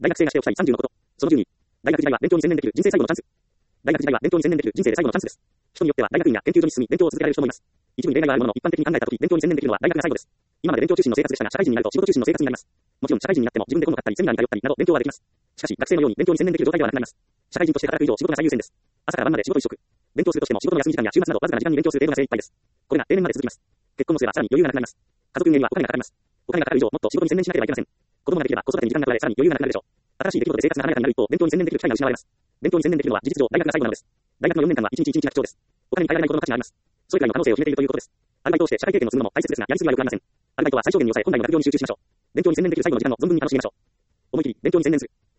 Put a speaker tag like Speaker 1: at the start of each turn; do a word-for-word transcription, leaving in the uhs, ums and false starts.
Speaker 1: 大学生がしておきたいさんじゅうのこと。そのじゅうに、大学時代は勉強に専念できる人生最後のチャンス。大学時代は勉強に専念できる人生で最後のチャンスです。人によっては大学院や研究所に進み勉強を続けられる人もいます。一部に例外があるものの一般的に考えたとき勉強に専念できるのは大学が最後です。今まで勉強中心の生活でしたが社会人になると仕事中心の生活になります。もちろん社会人になっても自分で本を買ったりセミナーに通ったりなど勉強はできます。しかし学生のように勉強に専念できる状態ではなくなります。社会人として働く以上仕事が最優先です。朝から晩まで仕事一色。勉強するとしても仕事の休み時間や週末などわずかな時間に勉強する程度が精一杯です。これが定年まで続きます。結婚をすればさらに余裕がなくなります。家族運営にはお金がかかります。お金がかかる以上もっと仕事に専念しなければいけません。子供ができれば子育てに時間が取られさらに余裕がなくなるでしょう。新しい出来事で生活が華やかになる一方、勉強に専念できる機会が失われます。勉強に専念できるのは事実上大学が最後なのです。大学のよねんかんは一日一日が貴重です。お金に変えられないことの価値があります。それくらいの可能性を秘めているということです。アルバイトをして社会経験を積むのも大切ですが、やりすぎは良くありません。アルバイトは最小限に抑え、本来の学業に集中しましょう。勉強に専念できる最後の時間を存分に楽しみましょう。思い切り勉強に専念する。